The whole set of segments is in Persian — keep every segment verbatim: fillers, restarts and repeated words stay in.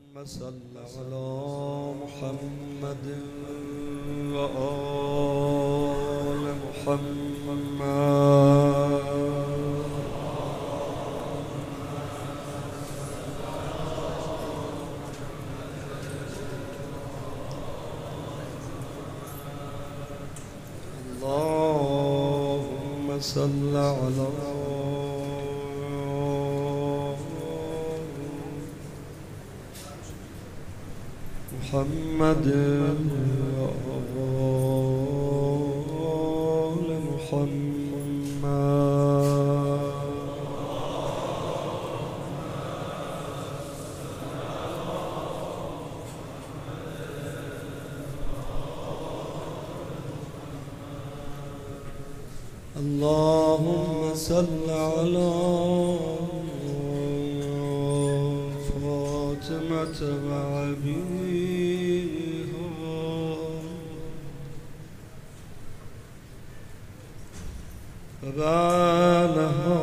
اللهم صل على محمد وآل محمد. اللهم صل على محمد وآل محمد. اللهم صل على فاطمة وأبيها وبعلها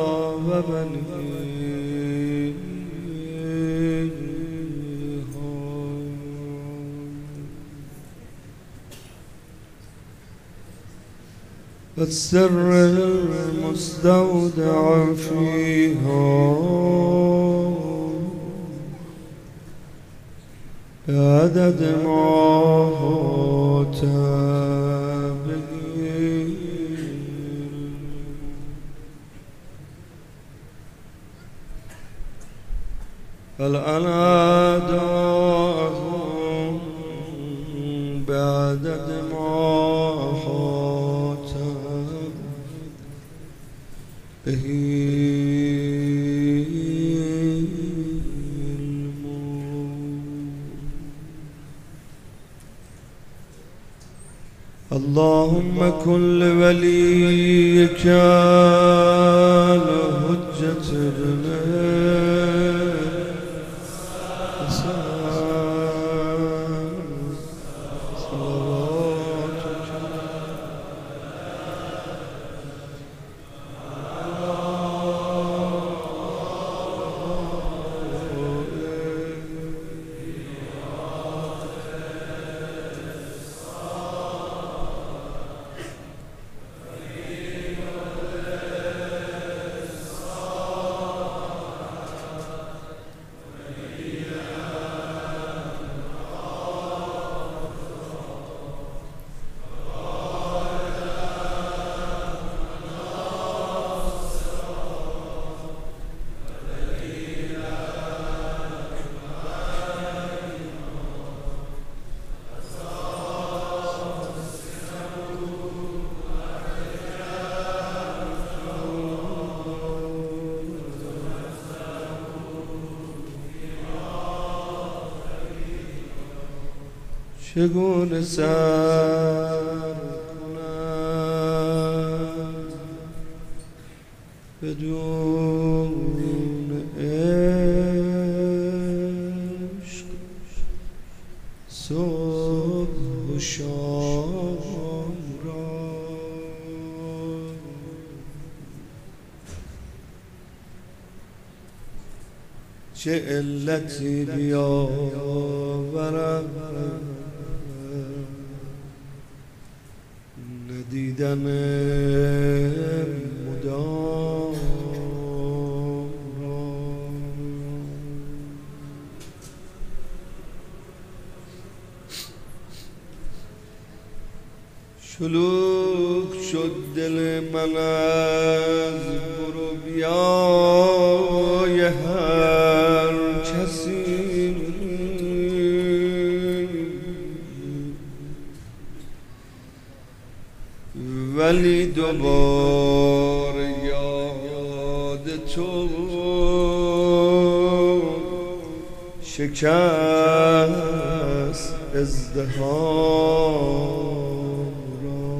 وبنيها والسر المستودع فيها بعدد ما هات به فالأناداهم بعدد ما هات به اللهم كن لوليك الحجة ابن چگونه سر کنم بدون عشق صبح و شام را؟ چه علتی بیاورم ندیدن مدام را؟ شلوغ شد دل من از برویای هر کسی، ولی دوباره یاد تو شکست ازدحام را.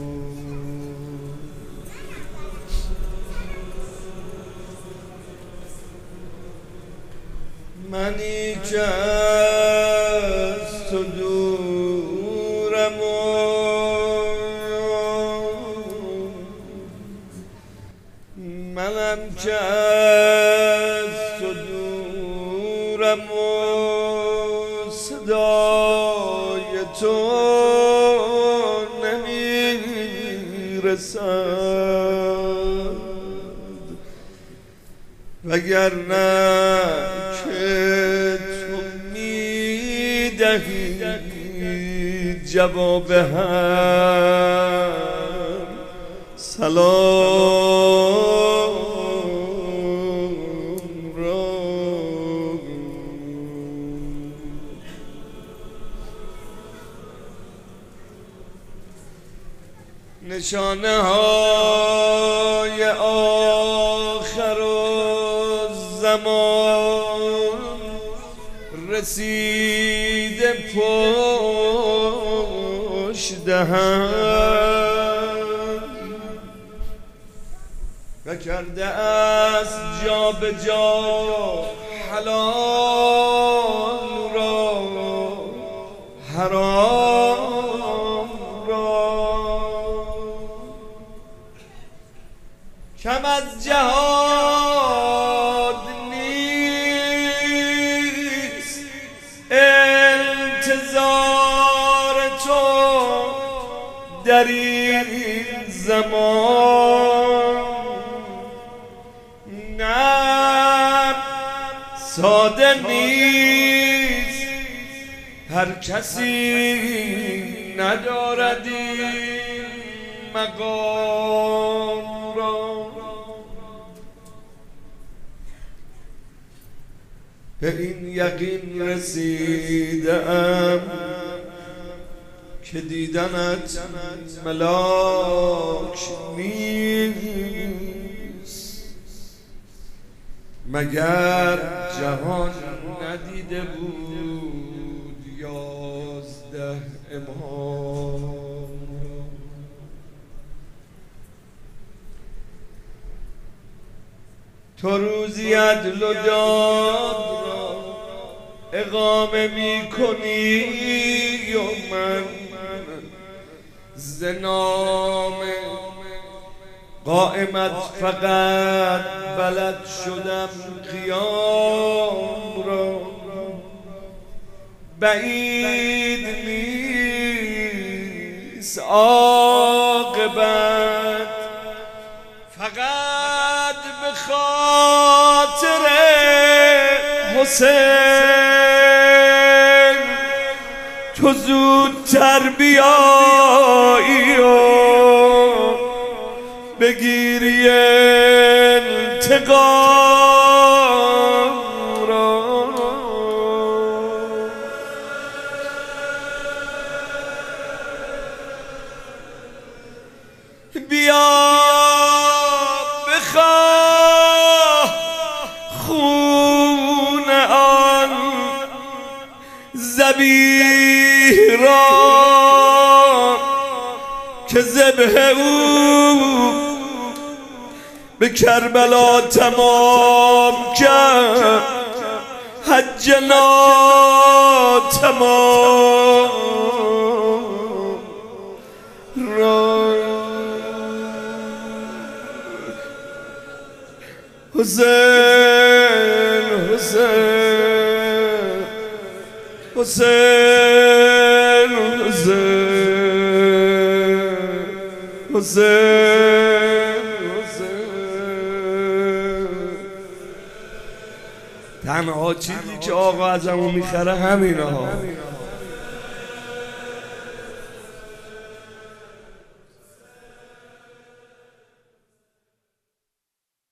منی که از تو دورم منم که از تو دورم صدای تو نمیرسد، وگرنه که تو میدهی جواب هم سلام را. نشانه های آخر زمان رسیده پشت دهن و کرده است جا به جا حلال را حرام را. کم از جهاد نیست انتظار تو در این زمان، نه ساده نیست، هر کسی ندارد این مقام را. به این یقین رسیدم که دیدنت ملاک نیست، مگر جهان ندیده بود یازده امام. تو روزی عدل و داد را اقامه می کنی و من ز نام قائمت فقط بلد شدم قیام را. بعید نیست عاقبت فقط به خاطر حسین تو زودتر بیایی و بگیری انتقام را. بیا بخواه خون آن ذبیح را که ذبح او به کربلا تمام کرد، حج ناتمام را. حسین حسین حسین حسین حسین حسین. تنها چیزی که آقا ازمون میخره همینه ها.